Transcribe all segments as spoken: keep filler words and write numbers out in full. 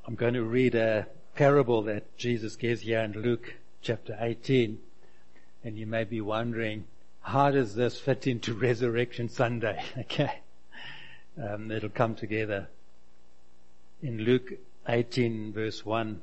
I'm going to read a parable that Jesus gives here in Luke chapter eighteen. And you may be wondering, how does this fit into Resurrection Sunday? Okay. Um, it'll come together. In Luke eighteen verse one,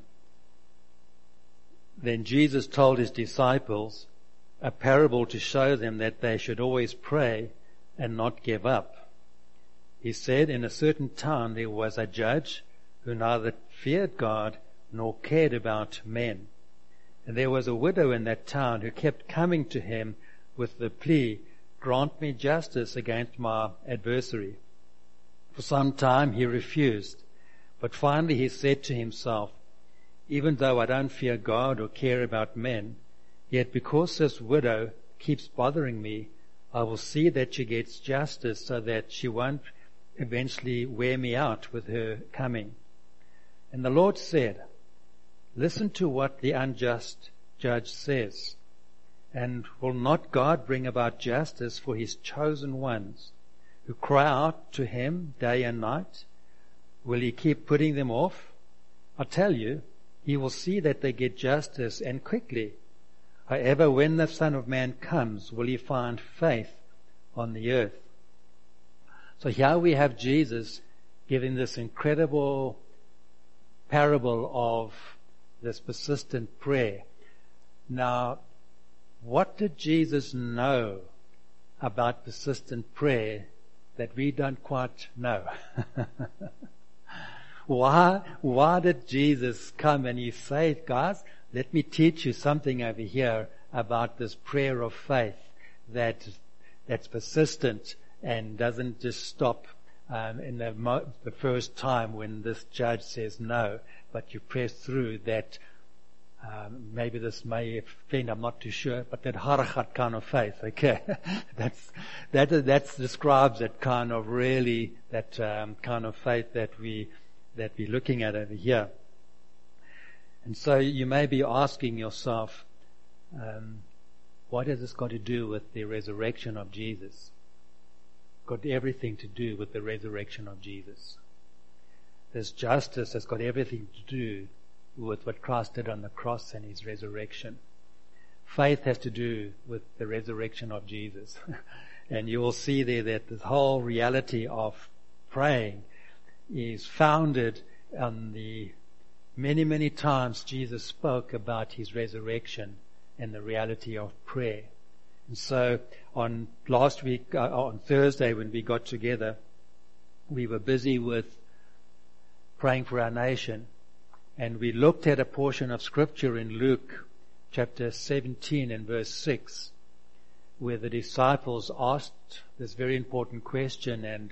then Jesus told his disciples a parable to show them that they should always pray and not give up. He said, in a certain town there was a judge who neither feared God nor cared about men. And there was a widow in that town who kept coming to him with the plea, grant me justice against my adversary. For some time he refused, but finally he said to himself, even though I don't fear God or care about men, yet because this widow keeps bothering me, I will see that she gets justice so that she won't eventually wear me out with her coming. And the Lord said, listen to what the unjust judge says. And will not God bring about justice for his chosen ones who cry out to him day and night? Will he keep putting them off? I tell you, he will see that they get justice, and quickly. However, when the Son of Man comes, will he find faith on the earth? So here we have Jesus giving this incredible parable of this persistent prayer. Now, what did Jesus know about persistent prayer that we don't quite know? Why, why did Jesus come and he say, guys, let me teach you something over here about this prayer of faith that that's persistent and doesn't just stop um, in the, mo- the first time when this judge says no, but you press through that. Um, maybe this may offend, I'm not too sure, but that harachat kind of faith, okay? that's, that, that describes that kind of really, that um, kind of faith that we, that we're looking at over here. And so you may be asking yourself, um, what has this got to do with the resurrection of Jesus? Got everything to do with the resurrection of Jesus. This justice has got everything to do with what Christ did on the cross and his resurrection. Faith has to do with the resurrection of Jesus. And you will see there that the whole reality of praying is founded on the many, many times Jesus spoke about his resurrection and the reality of prayer. And so on last week, uh, on Thursday when we got together, we were busy with praying for our nation. And we looked at a portion of scripture in Luke chapter seventeen and verse six, where the disciples asked this very important question, and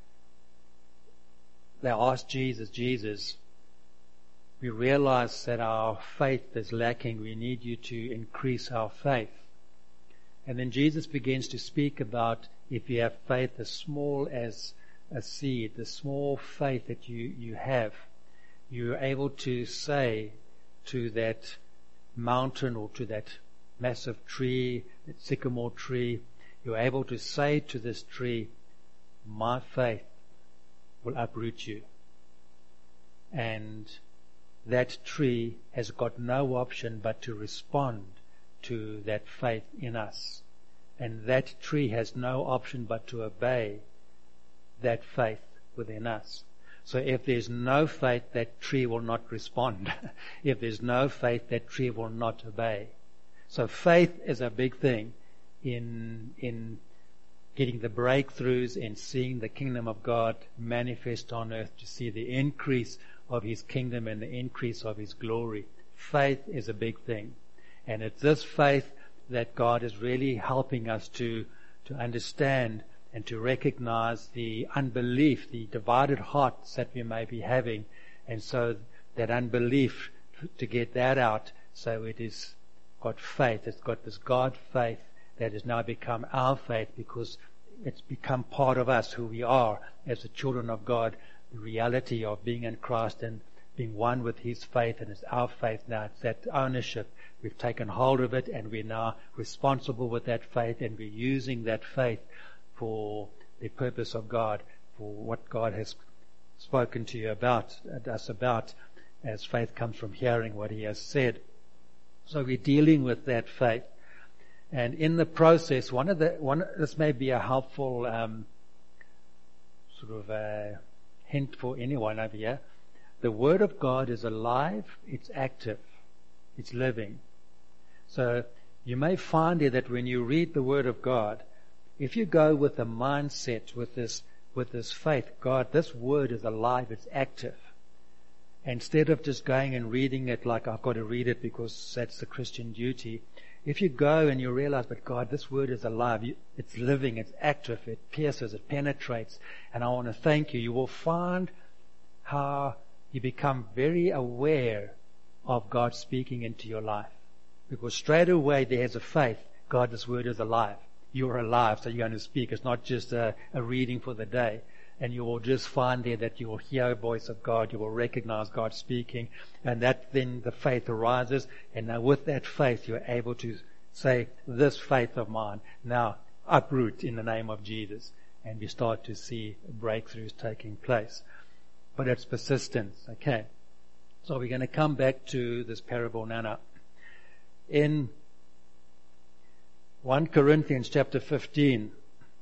they asked Jesus, Jesus, we realize that our faith is lacking. We need you to increase our faith. And then Jesus begins to speak about if you have faith as small as a seed, the small faith that you, you have, you're able to say to that mountain or to that massive tree, that sycamore tree, you're able to say to this tree, my faith will uproot you. And that tree has got no option but to respond to that faith in us. And that tree has no option but to obey that faith within us. So if there's no faith, that tree will not respond. If there's no faith, that tree will not obey. So faith is a big thing in in getting the breakthroughs and seeing the kingdom of God manifest on earth, to see the increase of his kingdom and the increase of his glory. Faith is a big thing. And it's this faith that God is really helping us to, to understand and to recognize the unbelief, the divided hearts that we may be having. And so that unbelief, to get that out, so it is got faith. It's got this God faith that has now become our faith, because it's become part of us, who we are as the children of God, the reality of being in Christ and being one with his faith, and it's our faith now. It's that ownership. We've taken hold of it, and we're now responsible with that faith, and we're using that faith for the purpose of God, for what God has spoken to you about, us about. as faith comes from hearing what he has said. So we're dealing with that faith. And in the process, one of the, one, this may be a helpful, um, sort of a hint for anyone over here. The Word of God is alive, it's active, it's living. So you may find here that when you read the Word of God, if you go with a mindset, with this, with this faith, God, this Word is alive, it's active. Instead of just going and reading it like I've got to read it because that's the Christian duty, if you go and you realize, but God, this Word is alive, it's living, it's active, it pierces, it penetrates, and I want to thank you, you will find how you become very aware of God speaking into your life. Because straight away there's a faith, God, this Word is alive. You're alive, so you're going to speak. It's not just a, a reading for the day. And you will just find there that you will hear a voice of God, you will recognize God speaking, and that then the faith arises, and now with that faith you're able to say, this faith of mine, now uproot in the name of Jesus, and you start to see breakthroughs taking place. But it's persistence, okay? So we're going to come back to this parable now. In First Corinthians chapter fifteen,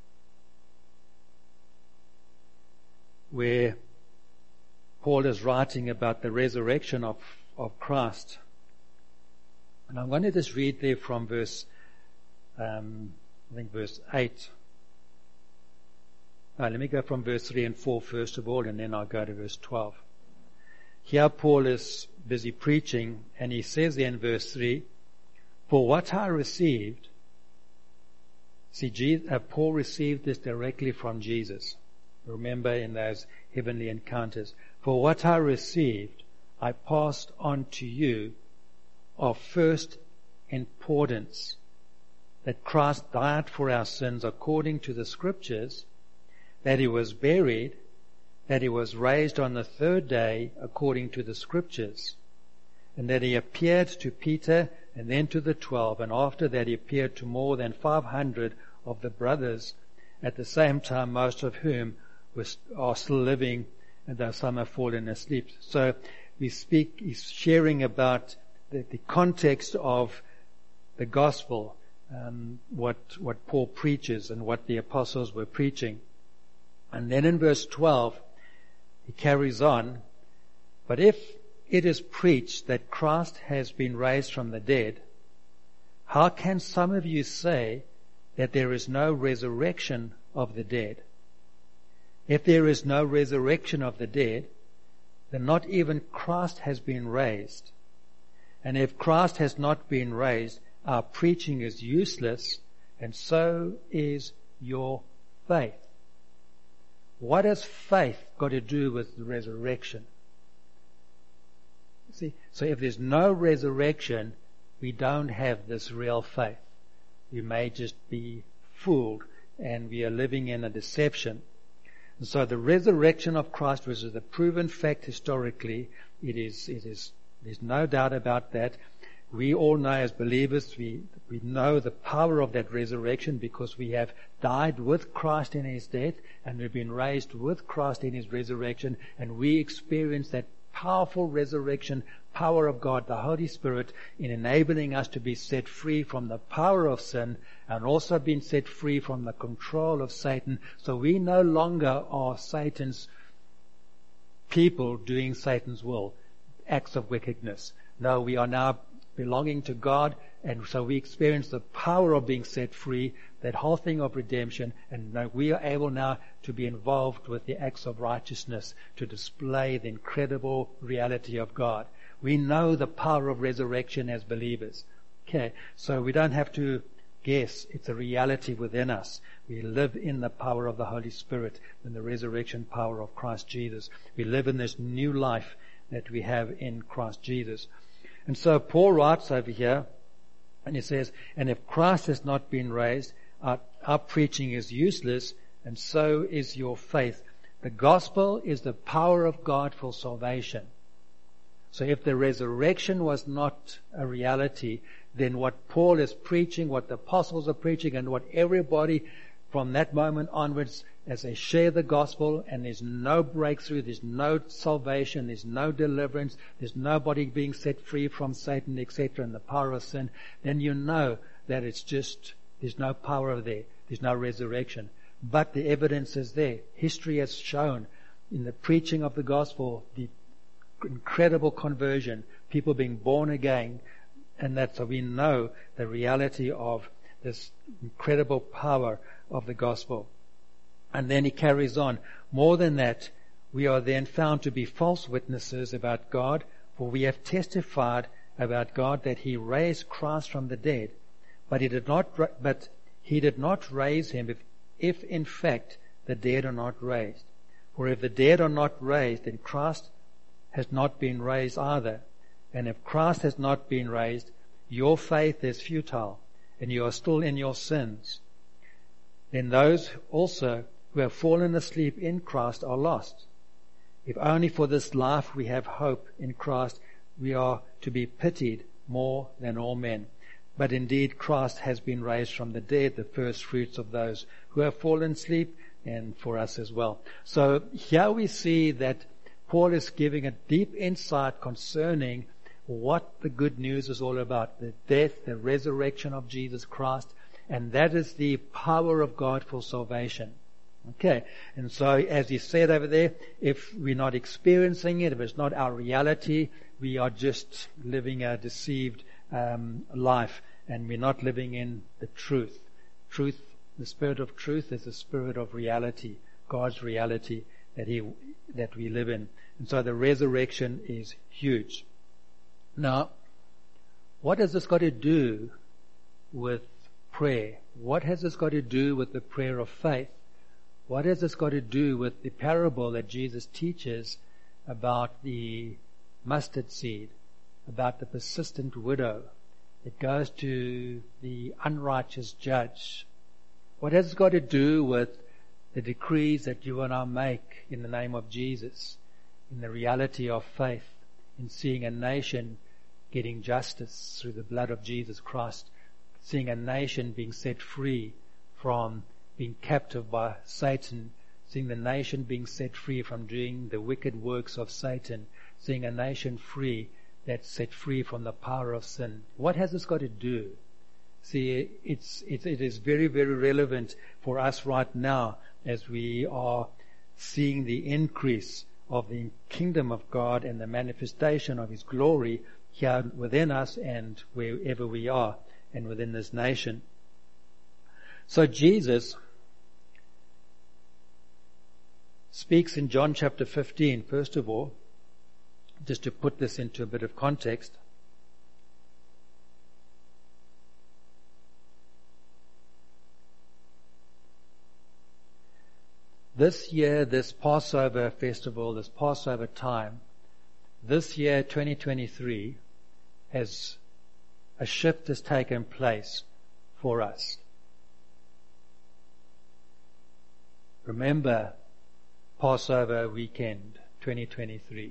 where Paul is writing about the resurrection of, of Christ. And I'm going to just read there from verse, um, I think verse eight. No, let me go from verse three and four first of all, and then I'll go to verse twelve. Here Paul is busy preaching, and he says there in verse three, for what I received, see, Jesus, uh, Paul received this directly from Jesus. Remember in those heavenly encounters. For what I received, I passed on to you of first importance, that Christ died for our sins according to the Scriptures, that he was buried, that he was raised on the third day according to the Scriptures, and that he appeared to Peter and then to the twelve, and after that he appeared to more than five hundred of the brothers, at the same time most of whom are still living, and though some have fallen asleep. So we speak, he's sharing about the, the context of the gospel, um, what what Paul preaches and what the apostles were preaching. And then in verse twelve, he carries on, but if it is preached that Christ has been raised from the dead, how can some of you say that there is no resurrection of the dead? If there is no resurrection of the dead, then not even Christ has been raised. And if Christ has not been raised, our preaching is useless, and so is your faith. What has faith got to do with the resurrection? See, so if there's no resurrection, we don't have this real faith. We may just be fooled, and we are living in a deception. And so the resurrection of Christ, which is a proven fact historically, it is, it is, there's no doubt about that. We all know as believers, we, we know the power of that resurrection because we have died with Christ in his death and we've been raised with Christ in his resurrection, and we experience that powerful resurrection power of God, the Holy Spirit, in enabling us to be set free from the power of sin and also being set free from the control of Satan. So we no longer are Satan's people doing Satan's will, acts of wickedness. No, we are now belonging to God, and so we experience the power of being set free, that whole thing of redemption, and we are able now to be involved with the acts of righteousness to display the incredible reality of God. We know the power of resurrection as believers. Okay, so we don't have to guess. It's a reality within us. We live in the power of the Holy Spirit and the resurrection power of Christ Jesus. We live in this new life that we have in Christ Jesus. And so Paul writes over here, and he says, and if Christ has not been raised, our, our preaching is useless, and so is your faith. The gospel is the power of God for salvation. So if the resurrection was not a reality, then what Paul is preaching, what the apostles are preaching, and what everybody from that moment onwards, as they share the gospel and there's no breakthrough, there's no salvation, there's no deliverance, there's nobody being set free from Satan, et cetera, and the power of sin, then you know that it's just, there's no power there. There's no resurrection. But the evidence is there. History has shown in the preaching of the gospel the incredible conversion, people being born again, and that's so we know the reality of this incredible power of the gospel. And then he carries on. More than that, we are then found to be false witnesses about God, for we have testified about God that he raised Christ from the dead, but he did not, but he did not raise him if, if in fact the dead are not raised. For if the dead are not raised, then Christ has not been raised either. And if Christ has not been raised, your faith is futile, and you are still in your sins. Then those also who have fallen asleep in Christ are lost. If only for this life we have hope in Christ, we are to be pitied more than all men. But indeed Christ has been raised from the dead, the first fruits of those who have fallen asleep, and for us as well. So here we see that Paul is giving a deep insight concerning what the good news is all about, the death, the resurrection of Jesus Christ, and that is the power of God for salvation. Okay, and so as he said over there, if we're not experiencing it, if it's not our reality, we are just living a deceived um, life, and we're not living in the truth. Truth, the spirit of truth is the spirit of reality, God's reality that he that we live in. And so the resurrection is huge. Now, what has this got to do with prayer? What has this got to do with the prayer of faith? What has this got to do with the parable that Jesus teaches about the mustard seed, about the persistent widow? It goes to the unrighteous judge. What has it got to do with the decrees that you and I make in the name of Jesus, in the reality of faith, in seeing a nation getting justice through the blood of Jesus Christ, seeing a nation being set free from being captive by Satan, seeing the nation being set free from doing the wicked works of Satan, seeing a nation free that's set free from the power of sin? What has this got to do? See, it's, it, it is very, very relevant for us right now as we are seeing the increase of the kingdom of God and the manifestation of his glory here within us and wherever we are and within this nation. So Jesus speaks in John chapter fifteen, first of all, just to put this into a bit of context. This year, this Passover festival, this Passover time, this year, twenty twenty-three, has a shift has taken place for us. Remember Passover weekend, twenty twenty-three.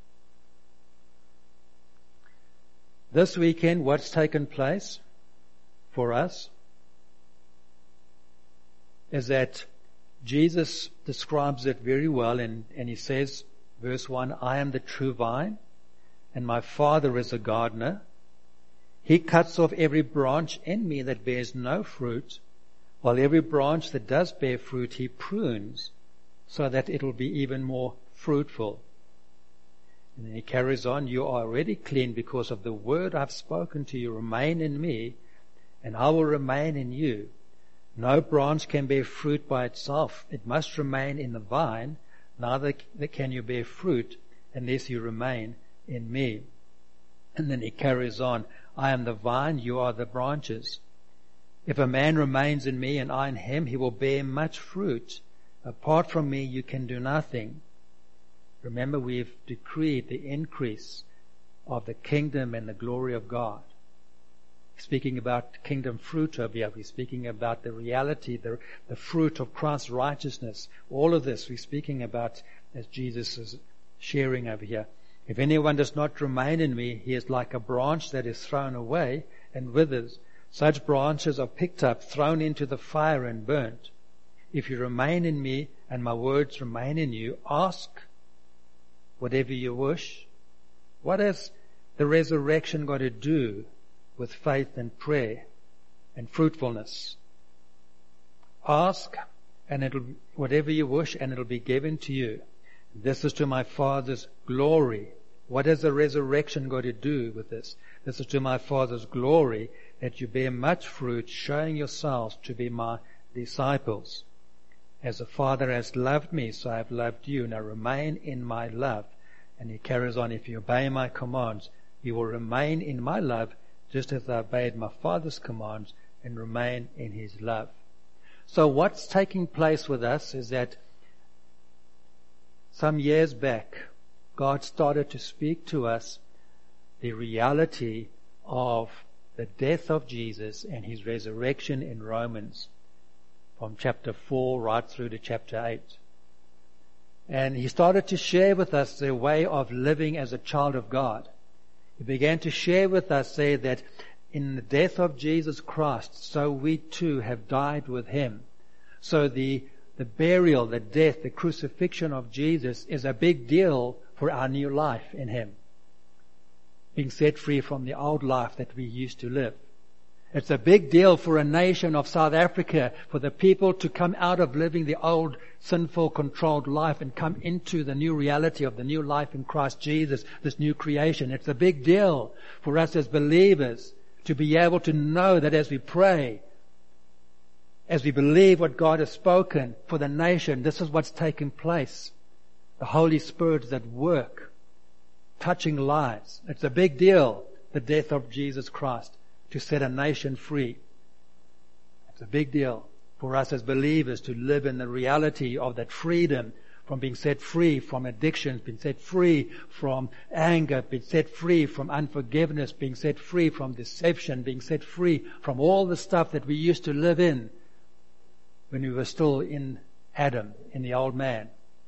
This weekend, what's taken place for us is that Jesus describes it very well, and, and he says, verse one, I am the true vine, and my Father is a gardener. He cuts off every branch in me that bears no fruit, while every branch that does bear fruit he prunes, so that it will be even more fruitful. And then he carries on, you are already clean because of the word I've spoken to you. Remain in me, and I will remain in you. No branch can bear fruit by itself. It must remain in the vine. Neither can you bear fruit unless you remain in me. And then he carries on, I am the vine, you are the branches. If a man remains in me and I in him, he will bear much fruit. Apart from me, you can do nothing. Remember, we've decreed the increase of the kingdom and the glory of God. Speaking about kingdom fruit over here, we're speaking about the reality, the, the fruit of Christ's righteousness. All of this we're speaking about as Jesus is sharing over here. If anyone does not remain in me, he is like a branch that is thrown away and withers. Such branches are picked up, thrown into the fire and burnt. if you remain in me and my words remain in you, ask whatever you wish. What has the resurrection got to do with faith and prayer and fruitfulness? Ask, and it'll, whatever you wish, and it'll be given to you. This is to my Father's glory. What has the resurrection got to do with this? This is to my Father's glory, that you bear much fruit, showing yourselves to be my disciples. As the Father has loved me, so I have loved you. Now remain in my love. And he carries on, if you obey my commands, you will remain in my love, just as I obeyed my Father's commands and remain in his love. So what's taking place with us is that some years back, God started to speak to us the reality of the death of Jesus and his resurrection in Romans, from chapter four right through to chapter eight. And he started to share with us the way of living as a child of God. He began to share with us, say that in the death of Jesus Christ, so we too have died with him. So the, the burial, the death, the crucifixion of Jesus is a big deal for our new life in him. Being set free from the old life that we used to live. It's a big deal for a nation of South Africa, for the people to come out of living the old sinful controlled life and come into the new reality of the new life in Christ Jesus, this new creation. It's a big deal for us as believers to be able to know that as we pray, as we believe what God has spoken for the nation, this is what's taking place. The Holy Spirit is at work, touching lives. It's a big deal, the death of Jesus Christ, to set a nation free. It's a big deal for us as believers to live in the reality of that freedom, from being set free from addictions, being set free from anger, being set free from unforgiveness, being set free from deception, being set free from all the stuff that we used to live in when we were still in Adam, in the old man.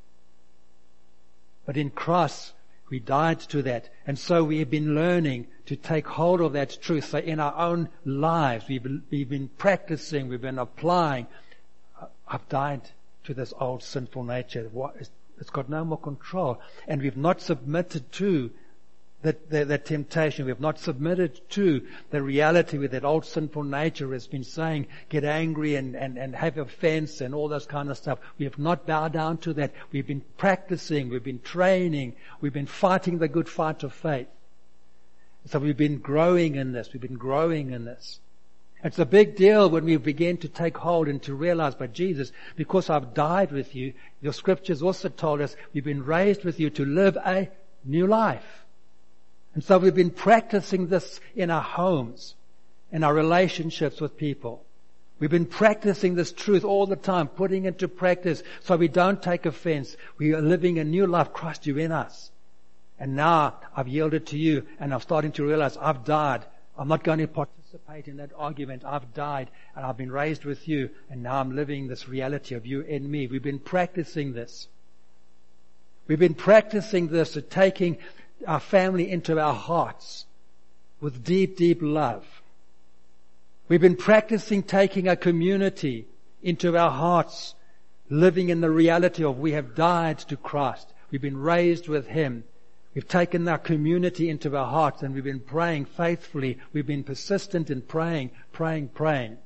But in Christ, we died to that. And so we have been learning to take hold of that truth. So in our own lives, we've been, we've been practicing, we've been applying. I've died to this old sinful nature. It's got no more control. And we've not submitted to that, that, that temptation. We've not submitted to the reality where that old sinful nature has been saying, get angry and, and, and have offense and all those kind of stuff. We have not bowed down to that. We've been practicing, we've been training, we've been fighting the good fight of faith. So we've been growing in this, we've been growing in this. It's a big deal when we begin to take hold and to realize, but Jesus, because I've died with you, your scriptures also told us we've been raised with you to live a new life. And so we've been practicing this in our homes, in our relationships with people. We've been practicing this truth all the time, putting it into practice so we don't take offense. We are living a new life. Christ, you're in us. And now I've yielded to you and I'm starting to realize I've died. I'm not going to participate in that argument. I've died and I've been raised with you and now I'm living this reality of you in me. We've been practicing this. We've been practicing this at taking our family into our hearts with deep, deep love. We've been practicing taking our community into our hearts, living in the reality of we have died to Christ. We've been raised with him. We've taken our community into our hearts and we've been praying faithfully. We've been persistent in praying, praying, praying.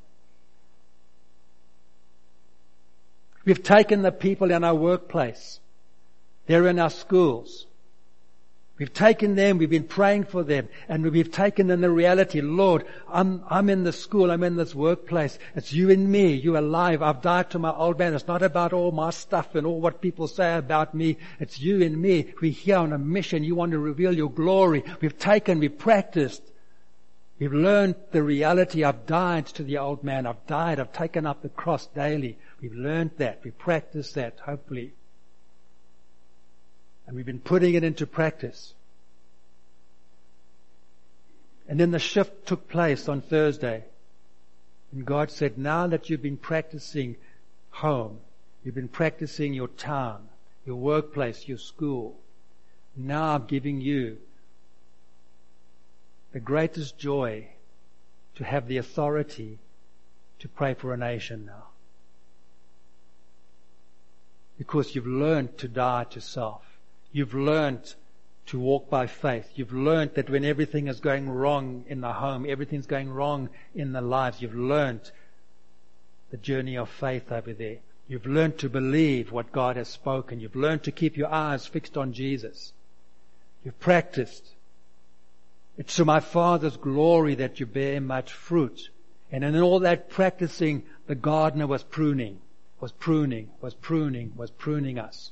We've taken the people in our workplace. They're in our schools. We've taken them, we've been praying for them, and we've taken in the reality, Lord, I'm, I'm in the school, I'm in this workplace. It's you and me, you're alive. I've died to my old man. It's not about all my stuff and all what people say about me. It's you and me. We're here on a mission. You want to reveal your glory. We've taken, we've practiced. We've learned the reality. I've died to the old man. I've died. I've taken up the cross daily. We've learned that. We practiced that, hopefully. And we've been putting it into practice. And then the shift took place on Thursday. And God said, now that you've been practicing home, you've been practicing your town, your workplace, your school, now I'm giving you the greatest joy to have the authority to pray for a nation now. Because you've learned to die to self. You've learned to walk by faith. You've learned that when everything is going wrong in the home, everything's going wrong in the lives, you've learned the journey of faith over there. You've learned to believe what God has spoken. You've learned to keep your eyes fixed on Jesus. You've practiced. It's to my Father's glory that you bear much fruit. And in all that practicing, the gardener was pruning, was pruning, was pruning, was pruning us.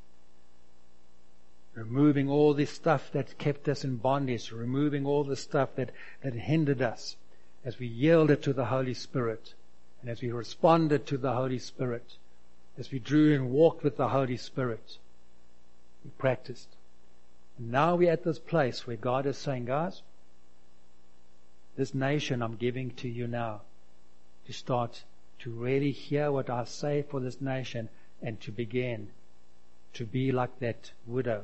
Removing all this stuff that kept us in bondage, removing all the stuff that, that hindered us as we yielded to the Holy Spirit and as we responded to the Holy Spirit, as we drew and walked with the Holy Spirit. We practiced. And now we're at this place where God is saying, guys, this nation I'm giving to you now to start to really hear what I say for this nation and to begin to be like that widow.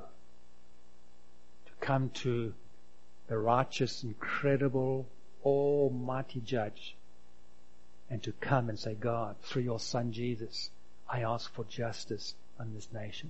Come to the righteous, incredible, almighty judge and to come and say, God, through your Son Jesus, I ask for justice on this nation.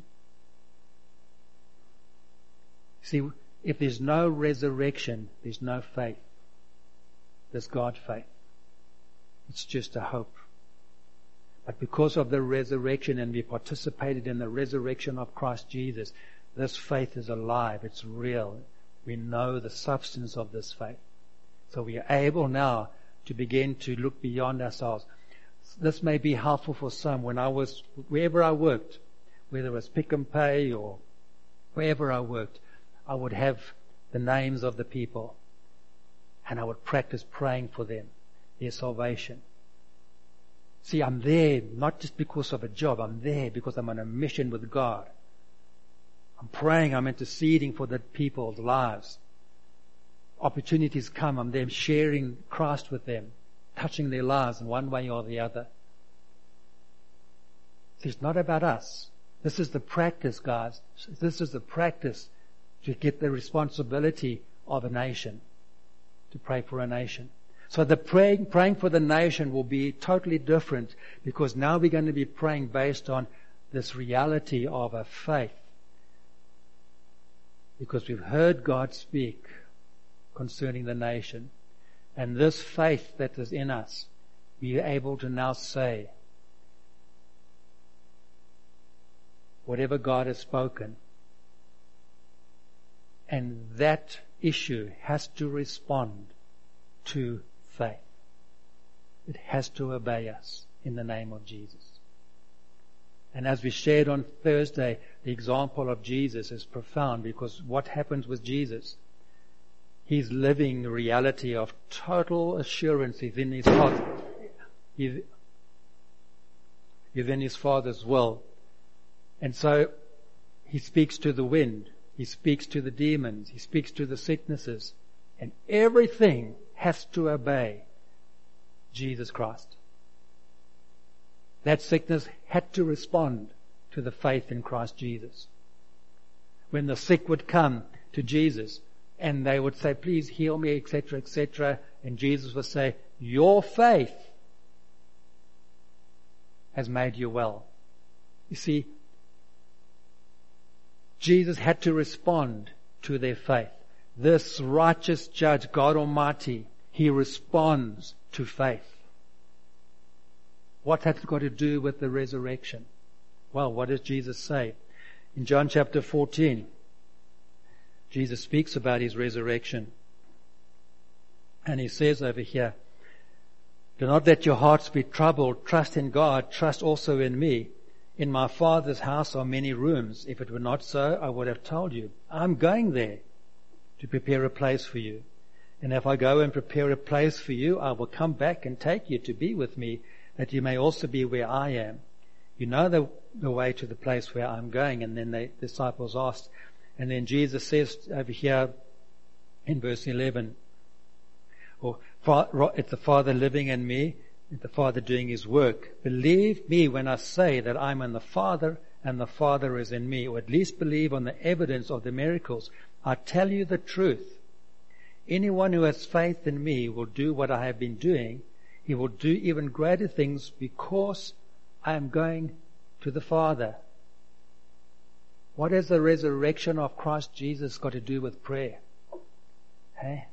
See, if there's no resurrection, there's no faith. There's God faith. It's just a hope. But because of the resurrection, and we participated in the resurrection of Christ Jesus, this faith is alive. It's real. We know the substance of this faith. So we are able now to begin to look beyond ourselves. This may be helpful for some. When I was, wherever I worked, whether it was Pick and Pay or wherever I worked, I would have the names of the people and I would practice praying for them, their salvation. See, I'm there not just because of a job. I'm there because I'm on a mission with God. I'm praying, I'm interceding for the people's lives. Opportunities come, I'm there sharing Christ with them, touching their lives in one way or the other. See, it's not about us. This is the practice, guys. This is the practice to get the responsibility of a nation, to pray for a nation. So the praying, praying for the nation will be totally different because now we're going to be praying based on this reality of a faith. Because we've heard God speak concerning the nation. And this faith that is in us, we are able to now say, whatever God has spoken, and that issue has to respond to faith. It has to obey us in the name of Jesus. And as we shared on Thursday, the example of Jesus is profound because what happens with Jesus? He's living the reality of total assurance. He's in his heart. He's, he's in his Father's will. And so he speaks to the wind. He speaks to the demons. He speaks to the sicknesses. And everything has to obey Jesus Christ. That sickness had to respond to the faith in Christ Jesus. When the sick would come to Jesus and they would say, please heal me, et cetera, et cetera, and Jesus would say, your faith has made you well. You see, Jesus had to respond to their faith. This righteous judge, God Almighty, He responds to faith. What has it got to do with the resurrection? Well, what does Jesus say? In John chapter fourteen, Jesus speaks about His resurrection. And He says over here, do not let your hearts be troubled. Trust in God. Trust also in me. In my Father's house are many rooms. If it were not so, I would have told you. I'm going there to prepare a place for you. And if I go and prepare a place for you, I will come back and take you to be with me, that you may also be where I am. You know the, the way to the place where I'm going. And then the disciples asked, and then Jesus says over here in verse eleven, or it's the Father living in me, and the Father doing His work. Believe me when I say that I'm in the Father and the Father is in me, or at least believe on the evidence of the miracles. I tell you the truth. Anyone who has faith in me will do what I have been doing. He will do even greater things because I am going to the Father. What has the resurrection of Christ Jesus got to do with prayer? Hey?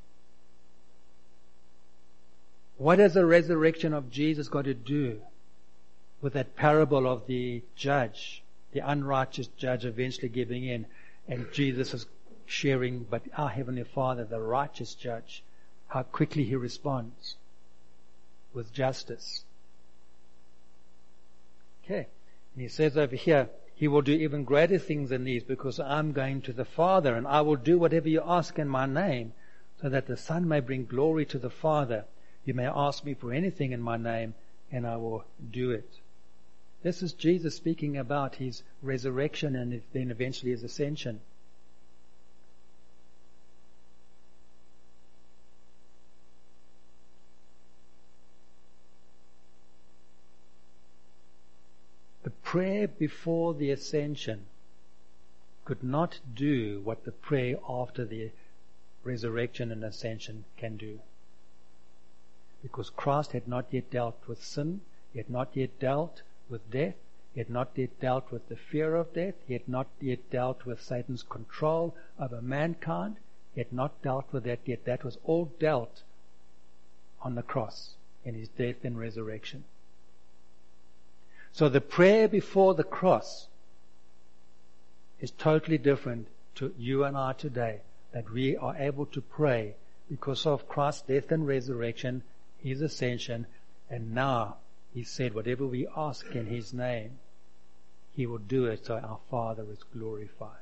What has the resurrection of Jesus got to do with that parable of the judge, the unrighteous judge eventually giving in, and Jesus is sharing, but our Heavenly Father, the righteous judge, how quickly He responds with justice. Okay. And He says over here, He will do even greater things than these, because I'm going to the Father, and I will do whatever you ask in my name, so that the Son may bring glory to the Father. You may ask me for anything in my name, and I will do it. This is Jesus speaking about His resurrection and then eventually His ascension. The prayer before the ascension could not do what the prayer after the resurrection and ascension can do. Because Christ had not yet dealt with sin, He had not yet dealt with death, He had not yet dealt with the fear of death, He had not yet dealt with Satan's control over mankind, He had not dealt with that yet. That was all dealt on the cross in His death and resurrection. So the prayer before the cross is totally different to you and I today, that we are able to pray because of Christ's death and resurrection, His ascension, and now He said whatever we ask in His name, He will do it so our Father is glorified.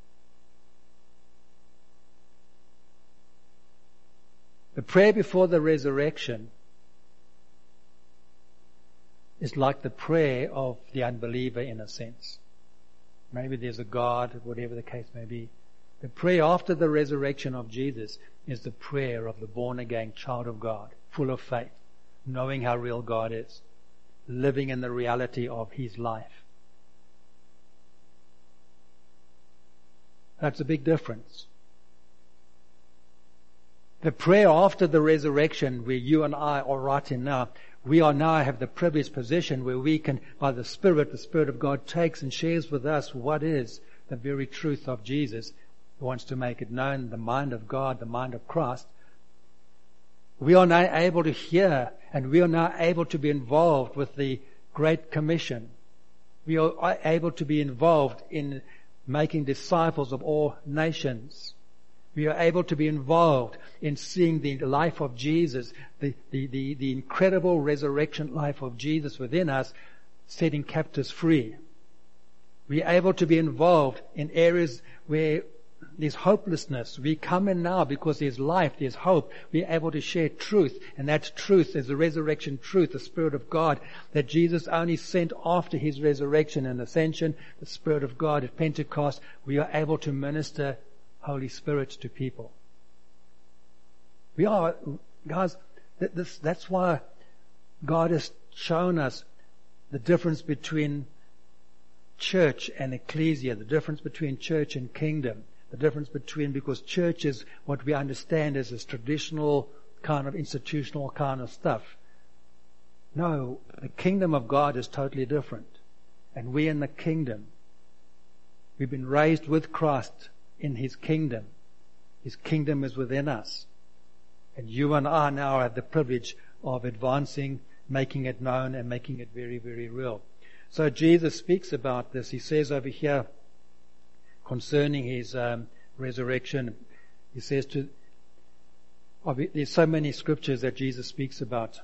The prayer before the resurrection is like the prayer of the unbeliever in a sense. Maybe there's a God, whatever the case may be. The prayer after the resurrection of Jesus is the prayer of the born-again child of God, full of faith, knowing how real God is, living in the reality of His life. That's a big difference. The prayer after the resurrection, where you and I are right in now, we are now have the privileged position where we can, by the Spirit, the Spirit of God takes and shares with us what is the very truth of Jesus. He wants to make it known, the mind of God, the mind of Christ. We are now able to hear, and we are now able to be involved with the Great Commission. We are able to be involved in making disciples of all nations. We are able to be involved in seeing the life of Jesus, the, the, the, the incredible resurrection life of Jesus within us, setting captives free. We are able to be involved in areas where there's hopelessness. We come in now because there's life, there's hope. We are able to share truth, and that truth is the resurrection truth, the Spirit of God, that Jesus only sent after His resurrection and ascension, the Spirit of God at Pentecost. We are able to minister Holy Spirit to people. We are, guys, that this, that's why God has shown us the difference between church and ecclesia, the difference between church and kingdom, the difference between, because church is what we understand as this traditional kind of institutional kind of stuff. No, the kingdom of God is totally different. And we in the kingdom, we've been raised with Christ in His kingdom. His kingdom is within us. And you and I now have the privilege of advancing, making it known, and making it very, very real. So Jesus speaks about this. He says over here, concerning His um, resurrection, He says to, oh, there's so many scriptures that Jesus speaks about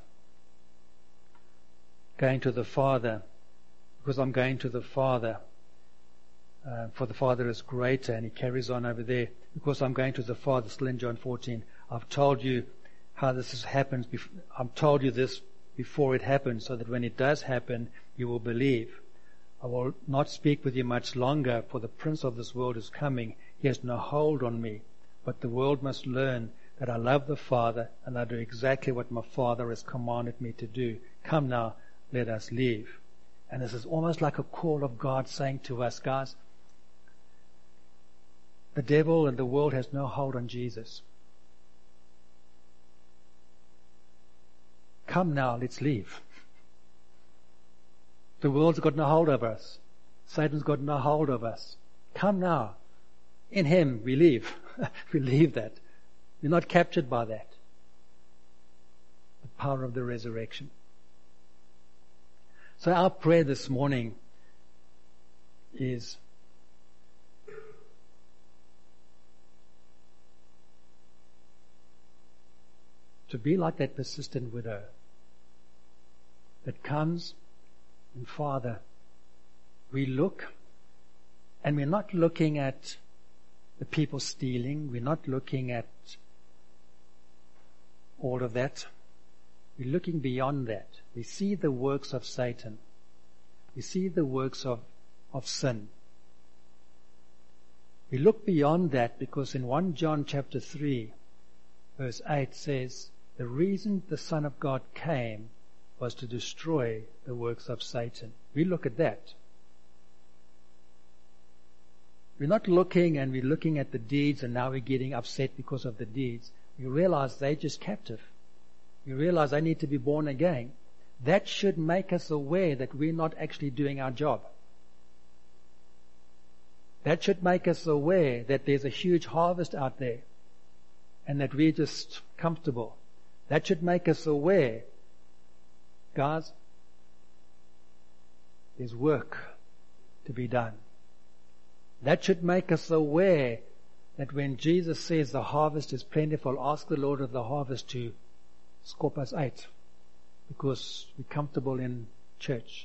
going to the Father, because I'm going to the Father. Uh, for the Father is greater, and He carries on over there, because I'm going to the Father, still in John fourteen. I've told you how this has happened. Bef- I've told you this before it happens, so that when it does happen, you will believe. I will not speak with you much longer, for the prince of this world is coming. He has no hold on me, but the world must learn that I love the Father, and I do exactly what my Father has commanded me to do. Come now, let us leave. And this is almost like a call of God saying to us, guys, the devil and the world has no hold on Jesus. Come now, let's leave. The world's got no hold of us. Satan's got no hold of us. come now. In Him we live. We leave that. We're not captured by that. The power of the resurrection. So our prayer this morning is to be like that persistent widow that comes and, Father, we look, and we're not looking at the people stealing, we're not looking at all of that. We're looking beyond that. We see the works of Satan. We see the works of, of sin. We look beyond that because in First John chapter three, verse eight says, the reason the Son of God came was to destroy the works of Satan. We look at that. We're not looking and we're looking at the deeds and now we're getting upset because of the deeds. We realize they're just captive. We realize I need to be born again. That should make us aware that we're not actually doing our job. That should make us aware that there's a huge harvest out there and that we're just comfortable. That should make us aware, guys, there's work to be done. That should make us aware that when Jesus says the harvest is plentiful, ask the Lord of the harvest to scorp us out because we're comfortable in church.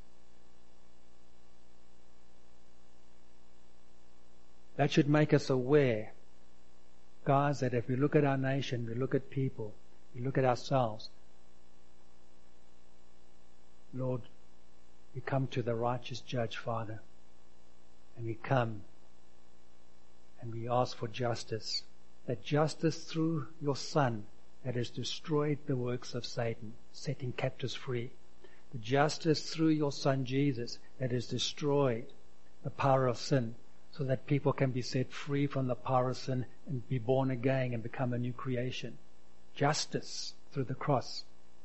That should make us aware, guys, that if we look at our nation, we look at people, we look at ourselves, Lord, we come to the righteous judge, Father, and we come and we ask for justice, that justice through your Son that has destroyed the works of Satan, setting captives free, the justice through your Son Jesus that has destroyed the power of sin, so that people can be set free from the power of sin and be born again and become a new creation. Justice through the cross.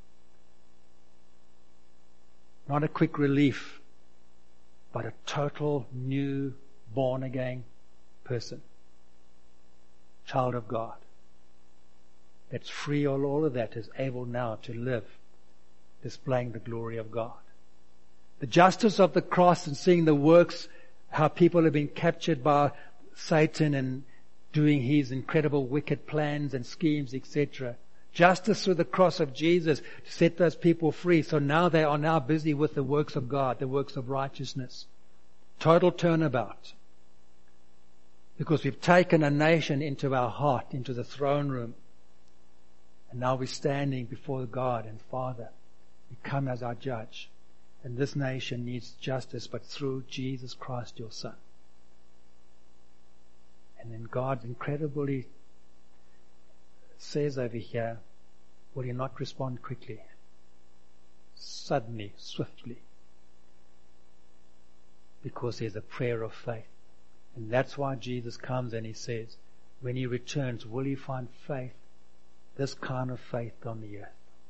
Not a quick relief, but a total new born again person. Child of God. That's free of all of that, is able now to live displaying the glory of God. The justice of the cross and seeing the works, how people have been captured by Satan and doing his incredible wicked plans and schemes, et cetera. Justice through the cross of Jesus to set those people free. So now they are now busy with the works of God, the works of righteousness. Total turnabout. Because we've taken a nation into our heart, into the throne room. And now we're standing before God and Father. We come as our judge. And this nation needs justice, but through Jesus Christ, your Son. And then God incredibly says over here, will you not respond quickly? Suddenly, swiftly. Because there's a prayer of faith. And that's why Jesus comes and he says, when he returns, will he find faith, this kind of faith on the earth?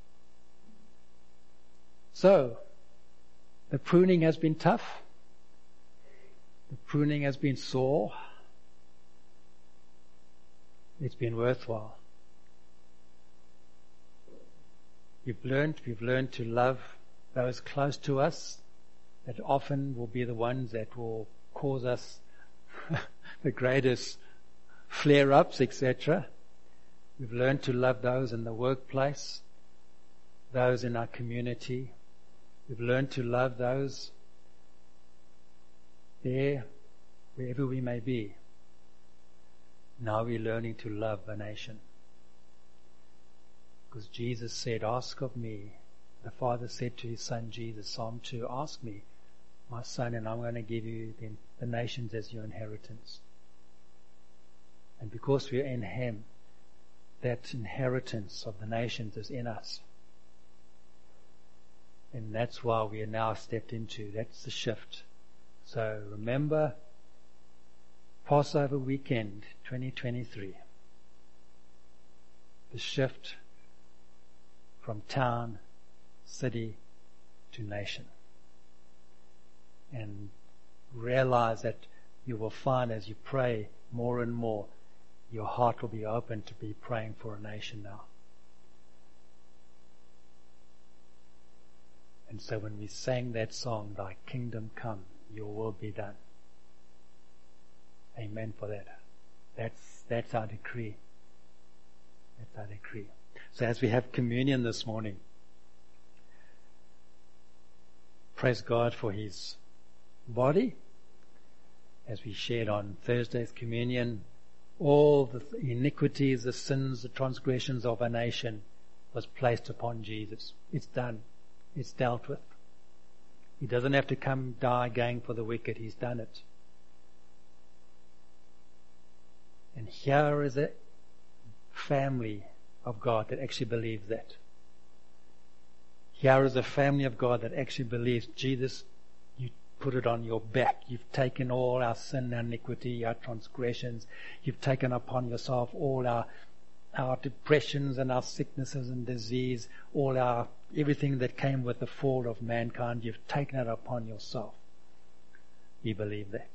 So, the pruning has been tough. The pruning has been sore. It's been worthwhile. We've learned, we've learned to love those close to us that often will be the ones that will cause us the greatest flare-ups, et cetera. We've learned to love those in the workplace, those in our community. We've learned to love those there, wherever we may be. Now we're learning to love a nation. Because Jesus said, ask of me. The Father said to his Son Jesus, Psalm two, ask me, my Son, and I'm going to give you the, the nations as your inheritance. And because we're in him, that inheritance of the nations is in us. And that's why we are now stepped into. That's the shift. So remember, Passover weekend twenty twenty-three. The shift from town, city to nation. And realize that you will find as you pray more and more, your heart will be open to be praying for a nation now. And so when we sang that song, Thy kingdom come, your will be done. Amen for that. That's, that's our decree. That's our decree. So as we have communion this morning, praise God for His body. As we shared on Thursday's communion, all the iniquities, the sins, the transgressions of a nation was placed upon Jesus. It's done. It's dealt with. He doesn't have to come die again for the wicked. He's done it. And here is a family of God that actually believes that. Here is a family of God that actually believes, Jesus, you put it on your back. You've taken all our sin, our iniquity, our transgressions. You've taken upon yourself all our our depressions and our sicknesses and disease, all our everything that came with the fall of mankind. You've taken it upon yourself. We believe that.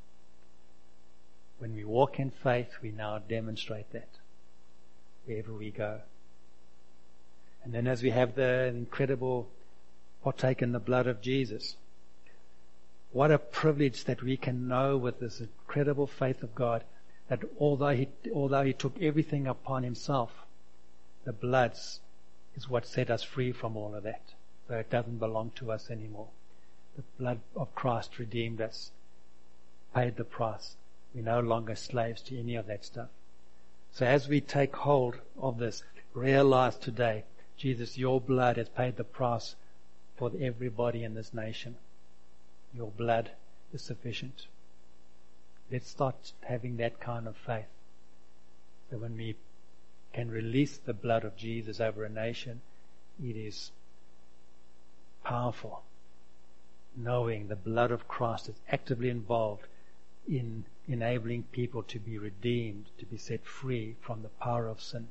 When we walk in faith, we now demonstrate that wherever we go. And then as we have the incredible partake in the blood of Jesus, what a privilege that we can know with this incredible faith of God that although he, although he took everything upon himself, the blood is what set us free from all of that. So it doesn't belong to us anymore. The blood of Christ redeemed us, paid the price. We're no longer slaves to any of that stuff. So as we take hold of this, realize today, Jesus, your blood has paid the price for everybody in this nation. Your blood is sufficient. Let's start having that kind of faith. So when we can release the blood of Jesus over a nation, it is powerful. Knowing the blood of Christ is actively involved in enabling people to be redeemed, to be set free from the power of sin.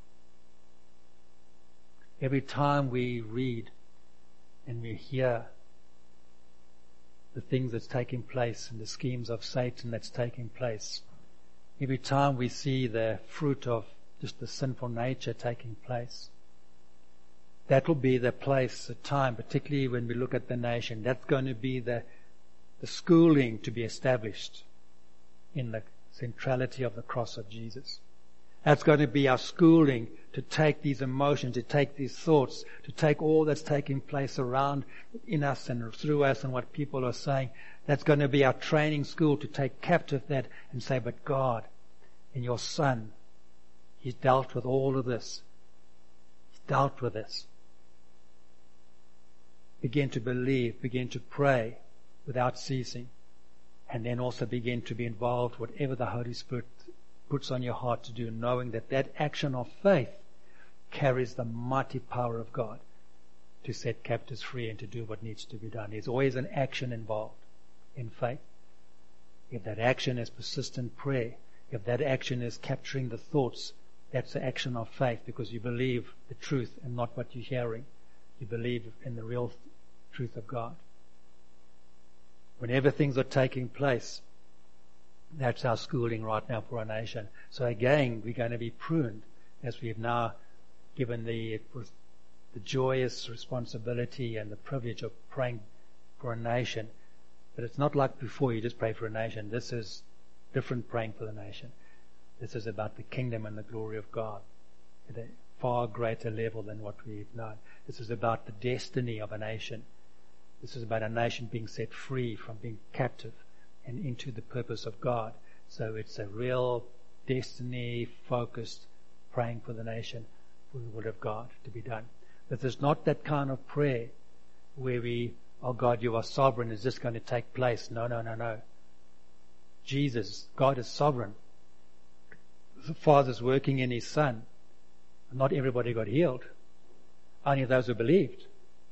Every time we read and we hear the things that's taking place and the schemes of Satan that's taking place, every time we see the fruit of just the sinful nature taking place, that will be the place, the time, particularly when we look at the nation, that's going to be the, the schooling to be established in the centrality of the cross of Jesus. That's going to be our schooling to take these emotions, to take these thoughts, to take all that's taking place around in us and through us and what people are saying. That's going to be our training school to take captive that and say, but God, in your Son, He's dealt with all of this. He's dealt with this. Begin to believe, begin to pray without ceasing, and then also begin to be involved whatever the Holy Spirit puts on your heart to do, knowing that that action of faith carries the mighty power of God to set captives free and to do what needs to be done. There's always an action involved in faith. If that action is persistent prayer, if that action is capturing the thoughts, that's the action of faith, because you believe the truth and not what you're hearing. You believe in the real truth of God. Whenever things are taking place, that's our schooling right now for our nation. So again, we're going to be pruned as we've now given the, the joyous responsibility and the privilege of praying for a nation. But it's not like before you just pray for a nation. This is different praying for the nation. This is about the kingdom and the glory of God at a far greater level than what we've known. This is about the destiny of a nation. This is about a nation being set free from being captive and into the purpose of God. So it's a real destiny-focused praying for the nation, for the will of God to be done. But there's not that kind of prayer where we, oh God, you are sovereign, is this going to take place? No, no, no, no. Jesus, God is sovereign. The Father's working in His Son. Not everybody got healed. Only those who believed.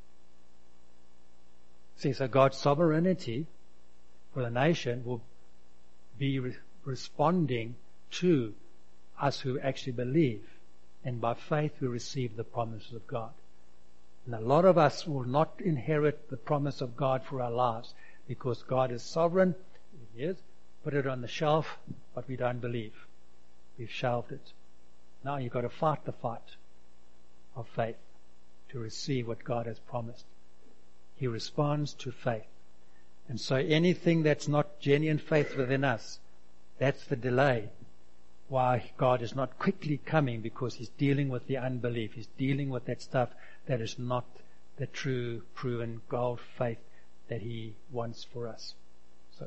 See, so God's sovereignty for the nation will be re- responding to us who actually believe. And by faith we receive the promises of God. And a lot of us will not inherit the promise of God for our lives because God is sovereign. He is. put it on the shelf, but we don't believe. We've shelved it. Now you've got to fight the fight of faith to receive what God has promised. He responds to faith. And so anything that's not genuine faith within us, that's the delay. Why God is not quickly coming, because He's dealing with the unbelief. He's dealing with that stuff that is not the true, proven gold faith that He wants for us. So,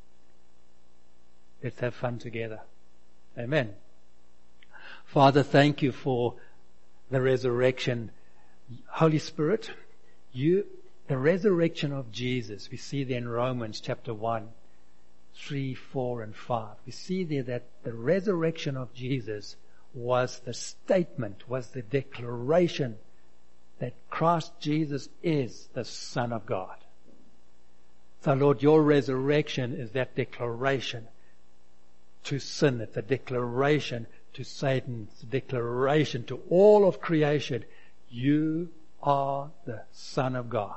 let's have fun together. Amen. Father, thank You for the resurrection. Holy Spirit, You, the resurrection of Jesus, we see there in Romans chapter one, three, four, and five. We see there that the resurrection of Jesus was the statement, was the declaration that Christ Jesus is the Son of God. So Lord, Your resurrection is that declaration to sin. It's a declaration to Satan. It's a declaration to all of creation. You are the Son of God.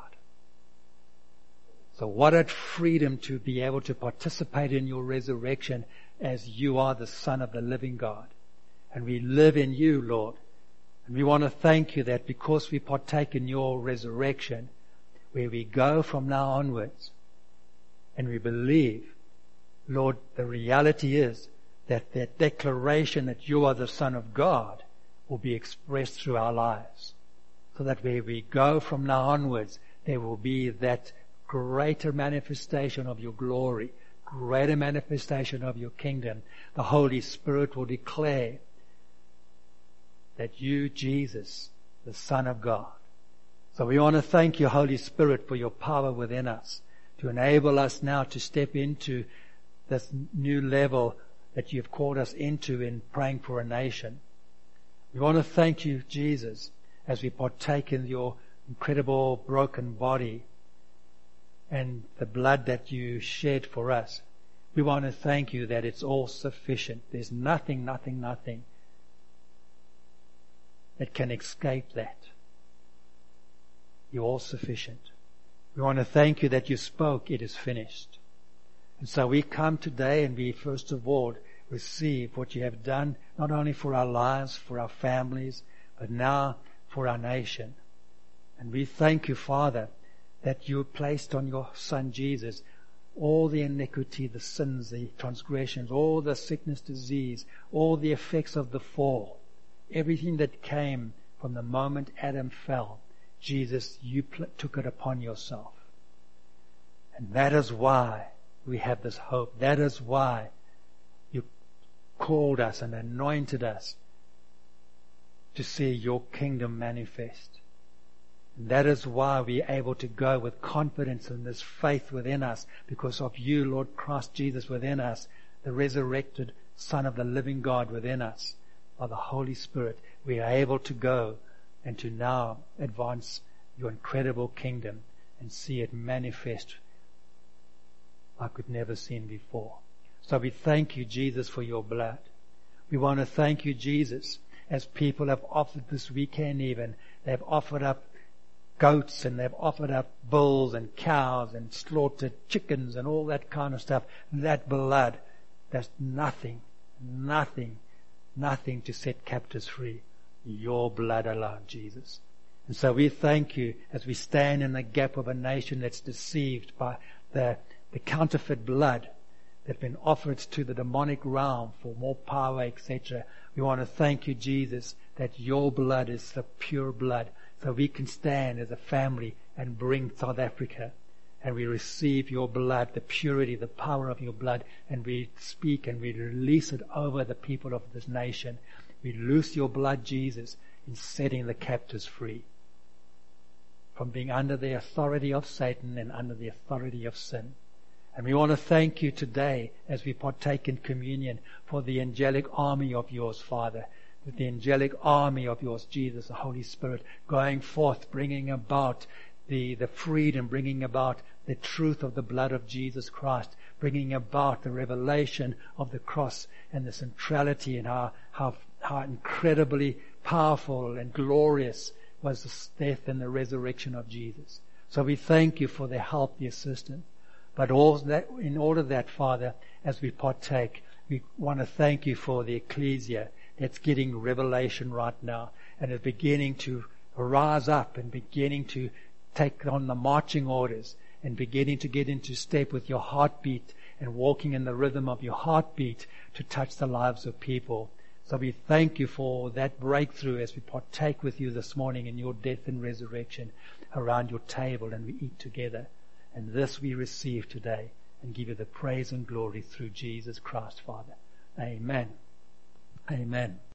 So what a freedom to be able to participate in Your resurrection as You are the Son of the living God. And we live in You, Lord. And we want to thank You that because we partake in Your resurrection, where we go from now onwards, and we believe, Lord, the reality is that that declaration that You are the Son of God will be expressed through our lives. So that where we go from now onwards, there will be that greater manifestation of Your glory, greater manifestation of Your kingdom. The Holy Spirit will declare that You, Jesus, the Son of God. So we want to thank You, Holy Spirit, for Your power within us to enable us now to step into this new level that You've called us into in praying for a nation. We want to thank You, Jesus, as we partake in Your incredible broken body and the blood that You shed for us. We want to thank You that it's all sufficient. There's nothing, nothing, nothing that can escape that. You're all sufficient. We want to thank You that You spoke, it is finished. And so we come today and we first of all receive what You have done, not only for our lives, for our families, but now for our nation. And we thank You, Father, that You placed on Your Son Jesus all the iniquity, the sins, the transgressions, all the sickness, disease, all the effects of the fall, everything that came from the moment Adam fell. Jesus, You pl- took it upon Yourself. And that is why we have this hope. That is why You called us and anointed us to see Your kingdom manifest. And that is why we are able to go with confidence in this faith within us, because of You, Lord Christ Jesus, within us, the resurrected Son of the living God within us. By the Holy Spirit, we are able to go and to now advance Your incredible kingdom and see it manifest like we've never seen before. So we thank You, Jesus, for Your blood. We want to thank You, Jesus, as people have offered this weekend even. They've offered up goats and they've offered up bulls and cows and slaughtered chickens and all that kind of stuff. That blood, that's nothing, nothing, nothing to set captives free. Your blood alone, Jesus. And so we thank You as we stand in the gap of a nation that's deceived by the, the counterfeit blood that's been offered to the demonic realm for more power, et cetera. We want to thank You, Jesus, that Your blood is the pure blood. So we can stand as a family and bring South Africa, and we receive Your blood, the purity, the power of Your blood, and we speak and we release it over the people of this nation. We loose Your blood, Jesus, in setting the captives free from being under the authority of Satan and under the authority of sin. And we want to thank You today as we partake in communion for the angelic army of Yours, Father, with the angelic army of Yours, Jesus, the Holy Spirit, going forth, bringing about the, the freedom, bringing about the truth of the blood of Jesus Christ, bringing about the revelation of the cross and the centrality and how, how, how incredibly powerful and glorious was the death and the resurrection of Jesus. So we thank You for the help, the assistance. But all that, in order that, Father, as we partake, we want to thank you for the ecclesia that's getting revelation right now and is beginning to rise up and beginning to take on the marching orders and beginning to get into step with your heartbeat and walking in the rhythm of your heartbeat to touch the lives of people. So we thank you for that breakthrough as we partake with you this morning in your death and resurrection around your table and we eat together. And this we receive today and give you the praise and glory through Jesus Christ, Father. Amen. Amen.